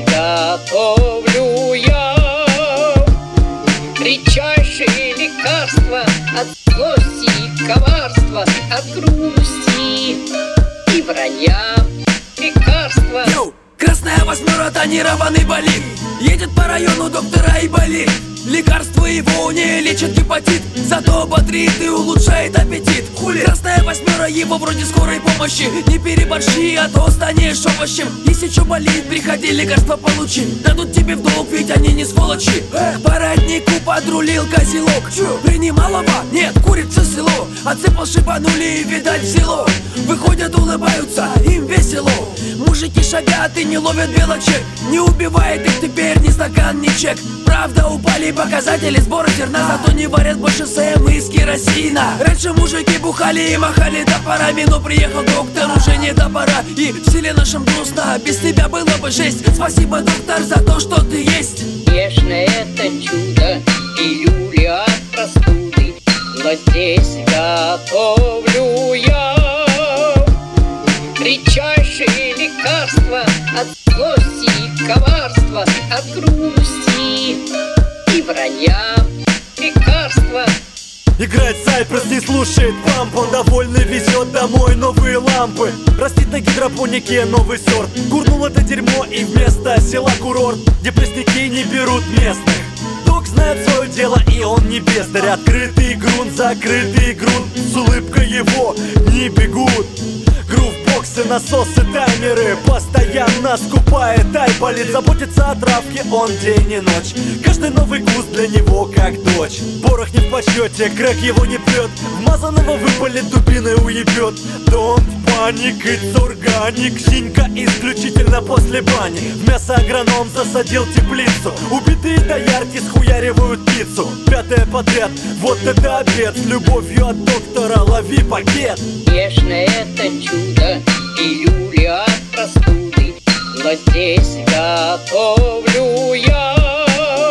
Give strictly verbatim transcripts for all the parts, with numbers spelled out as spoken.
готовлю я редчайшие лекарства от злости и коварства, от грусти и вранья. Лекарства. Йоу, красная восьмера, тонированный болид. Едет по району доктора и болит. Лекарство его не лечит гепатит, зато бодрит и улучшает аппетит. Хули, красная восьмера, его вроде скорой помощи. Не переборщи, а то станешь овощем. Если чё болит, приходи, лекарство получи. Дадут тебе в долг, ведь они не сволочи. По роднику подрулил козелок. Принималова? Нет, курица село. Отсыпал, шибанули и, видать, в село. Выходят, улыбаются, им весело. Мужики шагат и не ловят белочек. Не убивает их теперь ни стакан, ни чек. Правда, упали показатели сбора зерна, зато не варят больше СМ из керосина. Раньше мужики бухали и махали топорами, но приехал доктор, уже не до пора. И в селе нашем грустно, без тебя было бы жесть. Спасибо, доктор, за то, что ты есть. Конечно, это чудо, июля от простуды, но здесь готовлю я редчайшие лекарства от злости и коварства, от грусти и вранья. Лекарства. Играет Сайпрос, не слушает памп. Он довольный, везет домой новые лампы. Растит на гидропонике новый сорт. Курнул это дерьмо и вместо села курорт, где пресняки не берут местных. Док знает свое дело и он не бездарь. Открытый грунт, закрытый грунт, с улыбкой его не бегут. Грувбоксы, насосы, таймеры, постоянно скупает айболит. Заботится о травке он день и ночь. Каждый новый куст для него как дочь. Порох не в почете, крэк его не пьет. Вмазанного выпалит, дубиной уебет. Don't panic, it's organic. Синька исключительно после бани. В мясо агроном засадил теплицу. Убитые доярки схуяривают пиццу. Пятое подряд, вот это обед. С любовью от доктора лови пакет. Конечно, это чудо, июля от простуды, но здесь готовлю я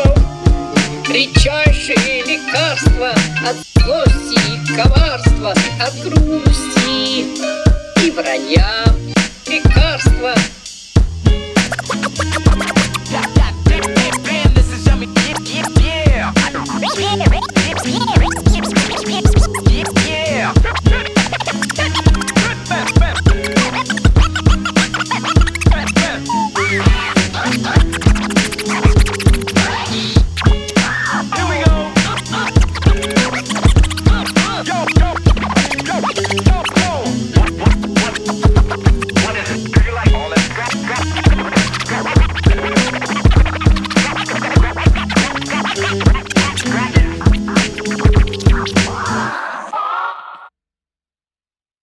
редчайшие лекарства от злости и коварства, от грусти и вранья. Лекарства.